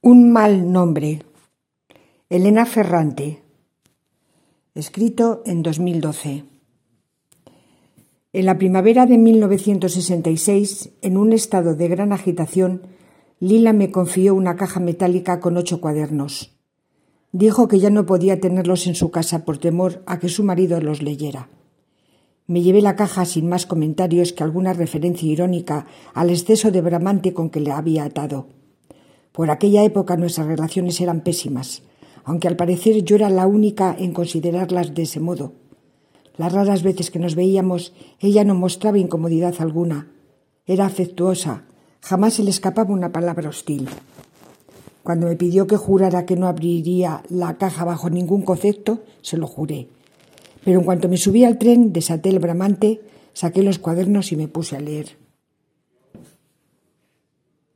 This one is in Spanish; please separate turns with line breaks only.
Un mal nombre. Elena Ferrante. Escrito en 2012. En la primavera de 1966, en un estado de gran agitación, Lila me confió una caja metálica con 8 cuadernos. Dijo que ya no podía tenerlos en su casa por temor a que su marido los leyera. Me llevé la caja sin más comentarios que alguna referencia irónica al exceso de bramante con que le había atado. Por aquella época nuestras relaciones eran pésimas, aunque al parecer yo era la única en considerarlas de ese modo. Las raras veces que nos veíamos, ella no mostraba incomodidad alguna. Era afectuosa, jamás se le escapaba una palabra hostil. Cuando me pidió que jurara que no abriría la caja bajo ningún concepto, se lo juré. Pero en cuanto me subí al tren, desaté el bramante, saqué los cuadernos y me puse a leer.